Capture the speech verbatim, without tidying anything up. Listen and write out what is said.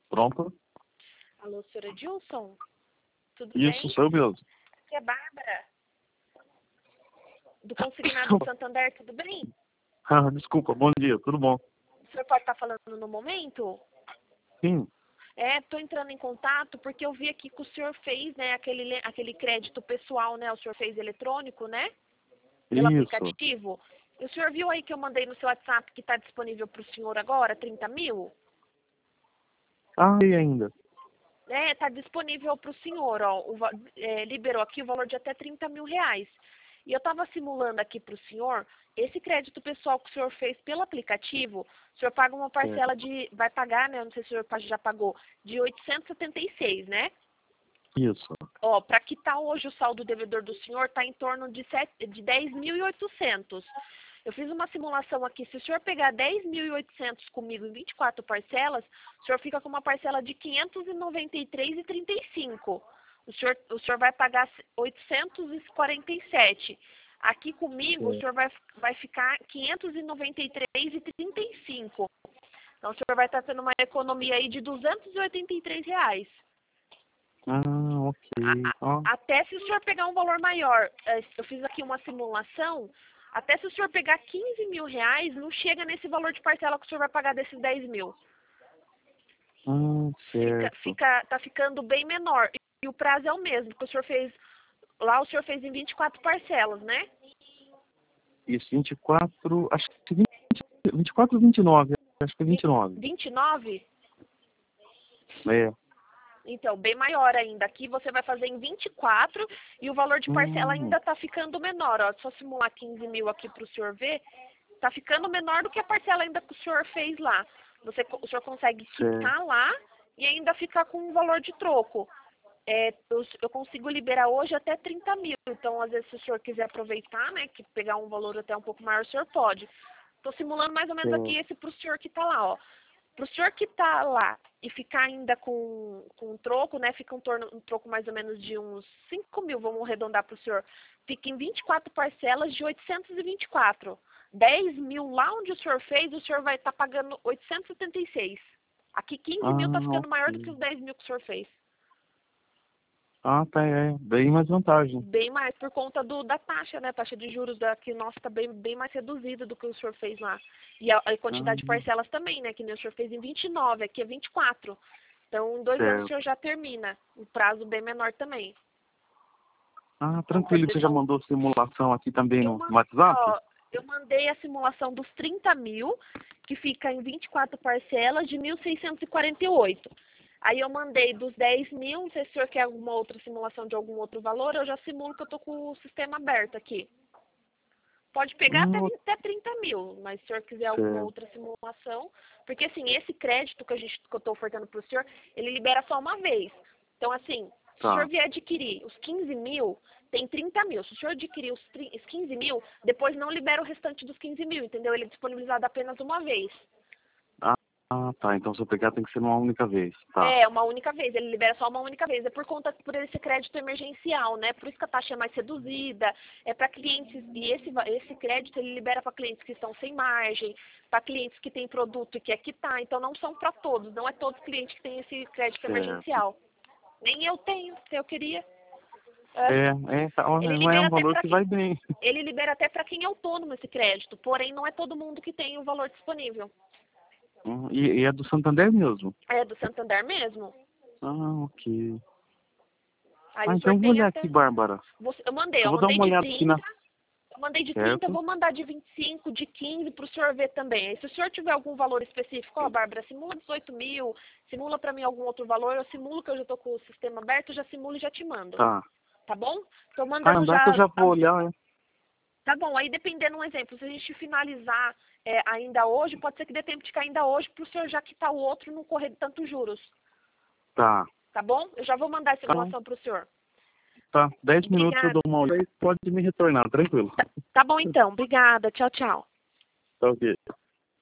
Pronto? Alô, senhora Dilson? Tudo Isso, bem? sou eu mesmo. Aqui é Bárbara. Do Consignado Santander, tudo bem? Ah, desculpa, bom dia, tudo bom? O senhor pode estar falando no momento? Sim, É, estou entrando em contato porque eu vi aqui que o senhor fez, né, aquele, aquele crédito pessoal, né, o senhor fez eletrônico, né, pelo isso. aplicativo. E o senhor viu aí que eu mandei no seu WhatsApp que está disponível para o senhor agora, trinta mil? Ah, e ainda? É, está disponível para o senhor, ó, o, va- é, liberou aqui o valor de até trinta mil reais. E eu estava simulando aqui para o senhor, esse crédito pessoal que o senhor fez pelo aplicativo, o senhor paga uma parcela de, vai pagar, né, eu não sei se o senhor pa- já pagou, de oitocentos e setenta e seis, né? Isso. Ó, para quitar hoje o saldo devedor do senhor está em torno de, sete, de dez mil e oitocentos. Eu fiz uma simulação aqui, se o senhor pegar dez mil e oitocentos comigo em vinte e quatro parcelas, o senhor fica com uma parcela de quinhentos e noventa e três reais e trinta e cinco. O senhor, o senhor vai pagar oitocentos e quarenta e sete. Aqui comigo, o É. senhor vai, vai ficar quinhentos e noventa e três reais e trinta e cinco. Então, o senhor vai estar tendo uma economia aí de duzentos e oitenta e três reais. Ah, ok. A- a- Ó, até se o senhor pegar um valor maior, eh, eu fiz aqui uma simulação, até se o senhor pegar quinze mil reais, não chega nesse valor de parcela que o senhor vai pagar desses dez mil. hum, Fica, certo. fica, tá ficando bem menor. E, e o prazo é o mesmo, que o senhor fez, lá o senhor fez em vinte e quatro parcelas, né? Isso, vinte e quatro, acho que vinte, vinte e quatro ou vinte e nove? Acho que é vinte e nove. vinte e nove? É. Então, bem maior ainda. Aqui você vai fazer em vinte e quatro e o valor de parcela Hum, ainda tá ficando menor, ó. Só simular quinze mil aqui para o senhor ver, tá ficando menor do que a parcela ainda que o senhor fez lá. Você, o senhor consegue certo. quitar lá e ainda ficar com um valor de troco. É, eu, eu consigo liberar hoje até trinta mil. Então, às vezes, se o senhor quiser aproveitar, né, que pegar um valor até um pouco maior, o senhor pode. Estou simulando mais ou menos aqui Certo. esse para o senhor que está lá, ó. Para o senhor que está lá e ficar ainda com, com um troco, né? Fica um, torno, um troco mais ou menos de uns cinco mil, vamos arredondar para o senhor. Fica em vinte e quatro parcelas de oitocentos e vinte e quatro. dez mil lá onde o senhor fez, o senhor vai estar tá pagando oitocentos e setenta e seis. Aqui quinze mil está Ah, ficando maior do que ok. os dez mil que o senhor fez. Ah, tá, é. Bem mais vantagem. Bem mais, por conta do, da taxa, né? A taxa de juros daqui, nossa, está bem, bem mais reduzida do que o senhor fez lá. E a, a quantidade de Ah, parcelas também, né? Que nem o senhor fez em vinte e nove, aqui é vinte e quatro. Então, em dois anos o certo. senhor já termina. Um prazo bem menor também. Ah, Então, quer tranquilo. dizer, Você já são, mandou simulação aqui também eu, no man- WhatsApp? ó, eu mandei a simulação dos trinta mil, que fica em vinte e quatro parcelas de mil seiscentos e quarenta e oito. Aí eu mandei dos dez mil, não sei se o senhor quer alguma outra simulação de algum outro valor, eu já simulo que eu tô com o sistema aberto aqui. Pode pegar até, Hum, vinte até trinta mil, mas se o senhor quiser alguma certo. outra simulação, porque assim, esse crédito que, a gente, que eu estou ofertando para o senhor, ele libera só uma vez. Então assim, se o senhor Tá. vier adquirir os quinze mil, tem trinta mil. Se o senhor adquirir os, tri- os quinze mil, depois não libera o restante dos quinze mil, entendeu? Ele é disponibilizado apenas uma vez. Ah, ah, tá. Então se eu pegar tem que ser numa única vez. Tá. É, uma única vez, ele libera só uma única vez. É por conta por esse crédito emergencial, né? Por isso que a taxa é mais reduzida. É para clientes, e esse, va- esse crédito ele libera para clientes que estão sem margem, para clientes que têm produto e quer quitar. Então não são para todos, não é todos os clientes que têm esse crédito Certo. emergencial. Nem eu tenho, se eu queria. É, É. é, tá, olha, Ele mas é libera um até valor para que quem vai bem. ele libera até para quem é autônomo esse crédito, porém não é todo mundo que tem o valor disponível. Hum, E, e é do Santander mesmo? É do Santander mesmo. Ah, ok. Aí Ah, o então senhor eu vou tem olhar até. aqui, Bárbara. Você- Eu mandei, Eu eu vou dar mandei uma de olhada aqui na... trinta. Eu mandei de trinta, eu Certo? vou mandar de vinte e cinco, de quinze para o senhor ver também. Aí, se o senhor tiver algum valor específico, ó, Bárbara, simula dezoito mil, simula para mim algum outro valor, eu simulo que eu já estou com o sistema aberto, eu já simulo e já te mando. Tá. Tá bom? Estou Ah, mandando andar que eu já. já vou as- olhar, é. Tá bom, aí dependendo um exemplo, se a gente finalizar é, ainda hoje, pode ser que dê tempo de cair ainda hoje para o senhor já quitar o outro e não correr de tantos juros. Tá. Tá bom? Eu já vou mandar a Tá, simulação para o senhor. tá. Dez minutos eu Obrigada. dou uma olhada e pode me retornar, tranquilo. Tá, tá bom então. Obrigada. Tchau, tchau. Tá ok.